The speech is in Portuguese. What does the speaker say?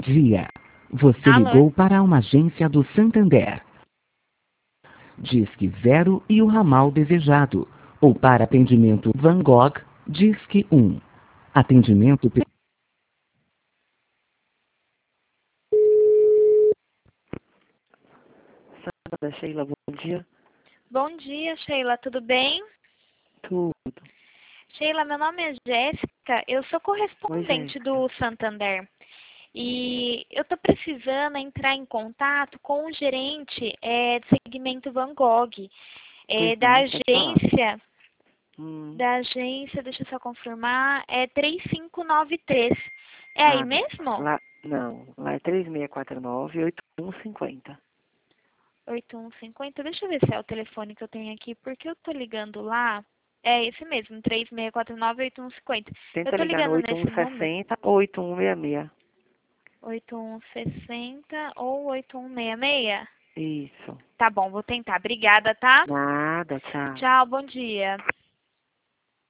dia. Você Alô? ligou para uma agência do Santander. Disque 0 e o ramal desejado. Ou para atendimento Van Gogh, Disque 1. Atendimento... Da Sheila, bom dia. Bom dia, Sheila, tudo bem? Tudo. Sheila, meu nome é Jéssica, eu sou correspondente Jéssica. do Santander. E eu estou precisando entrar em contato com o gerente do segmento Van Gogh, Pois da não, pode falar. agência, Hum. deixa eu só confirmar, é 3593. É aí mesmo? Lá é 3649-8150. 8150, deixa eu ver se é o telefone que eu tenho aqui, porque eu tô ligando lá. É esse mesmo, 3649-8150. Eu Tenta tô ligar no ligando nesse número, 8160 ou 8166. 8160 ou 8166. Isso. Tá bom, vou tentar. Obrigada, tá? Nada, tchau. Tchau, bom dia.